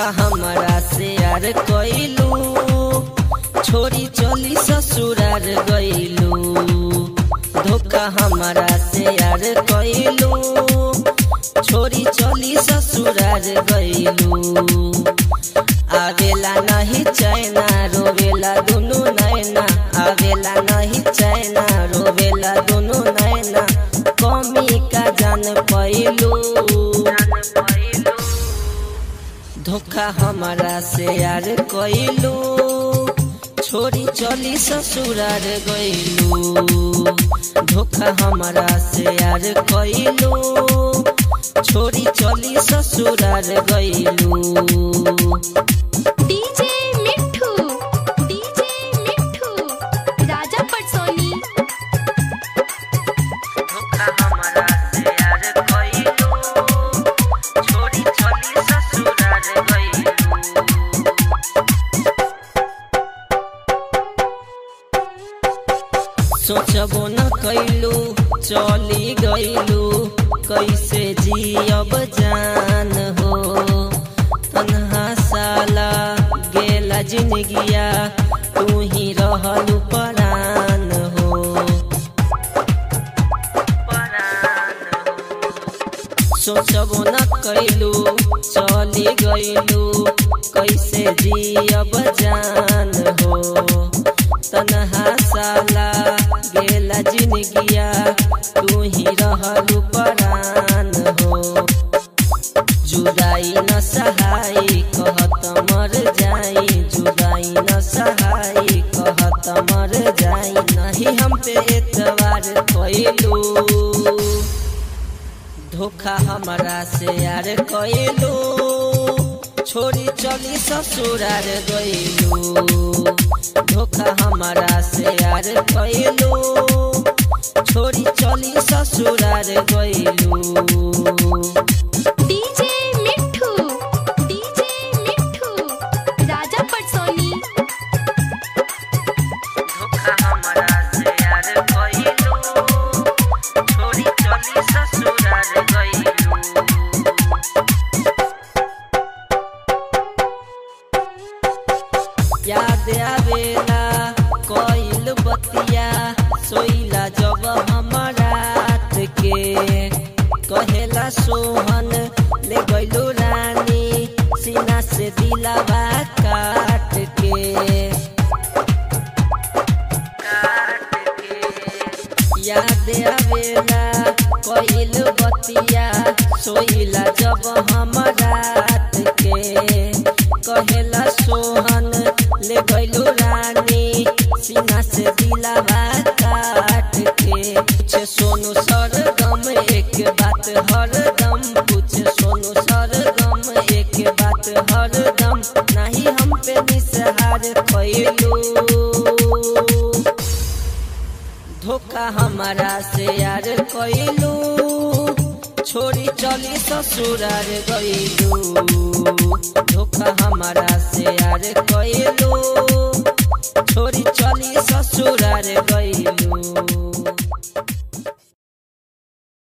धोखा हमारा से यार कइलू, छोरी चली ससुरार गइलू। धोखा हमारा से यार कइलू, छोरी चली ससुरार गइलू। आवेला नहीं चैना रोवेला दुनु नैना, आवेला नहीं चैना रोवेला दुनु नैना। कमी का जान पैलू, धोखा हमारा से यार कइलू, छोरी चली ससुरार गइलू। धोखा हमारा से यार कइलू, छोरी चली ससुरार गइलू। डीजे मिठू राजा पटसोनी। धोखा हमारा से यार कइलू, छोरी चली ससुरार गइलू। सोचबो न कइलू चली गइलू, कैसे जियब जान हो। तन्हा साला गेला जिंदगिया, तू ही रहलू परान हो। सोचबो न कइलू चली गइलू, कैसे जियब जान हो। तन्हा साला गेला जिंदगिया, तू ही रहलू परान हो। जुदाई न सहाई कहत मर जाई, जुदाई न सहाई कहत मर जाई। नहीं हम पे एतवार कइलू, धोखा हमारा से यार कइलू, छोरी चली ससुरार गइलू। धोखा हमारा से यार कइलू, छोरी चली ससुरार गइलू। डीजे मिठू राजा पटसोनी। धोखा हमारा से यार कइलू, छोरी चली ससुरार गइलू। याद आवेला कइल बतिया, सोइला जब हमारा रात के। कहेला सोहन ले गइलू रानी, सीना से दिलावा काट के। याद आवेला कइल बतिया, सोइला जब हमारा रात के। कहेला सोहन ले गइलू रानी, सीना से दिलावा काट के। पूछे सोनू सरगम एक बात हरदम, पूछे सोनू सरगम एक बात हरदम। नहीं हम पे निसहार कइलू, धोखा हमारा से यार कइलू, छोरी चली ससुरार गइलू। धोखा हमारा